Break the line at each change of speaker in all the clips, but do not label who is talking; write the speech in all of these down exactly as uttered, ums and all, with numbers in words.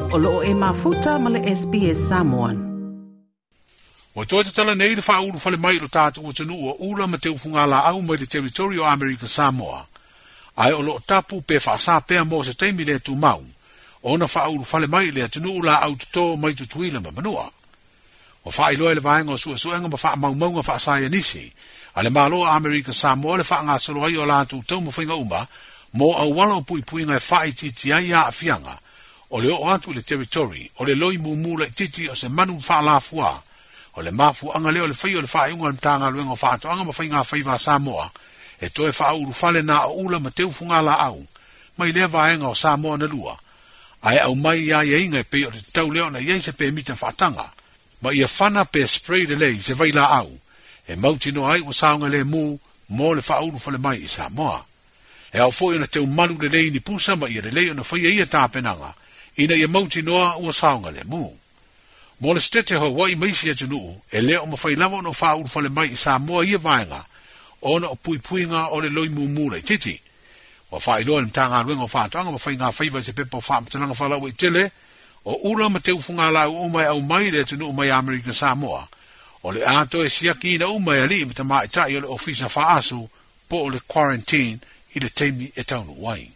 o loo e mafuta ma le S B S Samoan.
O toi te tala nei le wha uru whale mai lo tātu o tanu o ula ma te ufunga la au mai le territorio America Samoa. Ai o loo tapu pe wha sa pea mo se teimi le tu mau. O na wha uru whale mai le tanu la au tuto mai tutuila ma manua. O wha iloa le vaenga o sua suenga ma wha mau maunga wha saia nisi. Ale maloa America Samoa le wha ngā solo ai o la tu tau mo whainga uma mo au wala o pui pui ngai wha i titi ai a afianga. O le o atu le territory o le loi mumu le titi o se manu wha la fua. O le mafu anga leo le whai o le wha iunga le tanga luenga o wha anga ma whai ngā whaiva Samoa. E toe wha uru whale na o ula ma teu funga la au. Mai lea vaenga o Samoa na lua. Ai au mai ia ia inga e pe o le tau leo na iei se pe mita whatanga. Ma ia whana pe spray de lei se vai la au. E mauti no ai o saunga le mu mo le wha uru whale mai i Samoa. E au fwoi na teu manu le lei ni pusa ma ia le lei o na whai ia tāpenanga. Ina ia mauti noa o saunga le mu. Mo le stete ho wai maisi atu nuu, e leo ma whai lava no wha uru whale mai i Samoa ia vaenga, o na o pui puinga o le loi mumura i titi. O wha iloa le mtanga aluenga o whaatoanga ma whai ngā whaiva se pepa o wha mtananga whalau i tele, o ura ma te ufunga la u umai au mai le atu nuu mai Amerika Samoa. O le ato e siaki ina umai ali mta maa i tai o le ofisa wha asu, po o le quarantine i le teimi e taunu wai.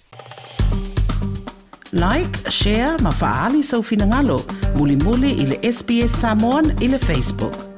Like, share, ma faali sau finangalo, muli muli i le S B S Samoan i le Facebook.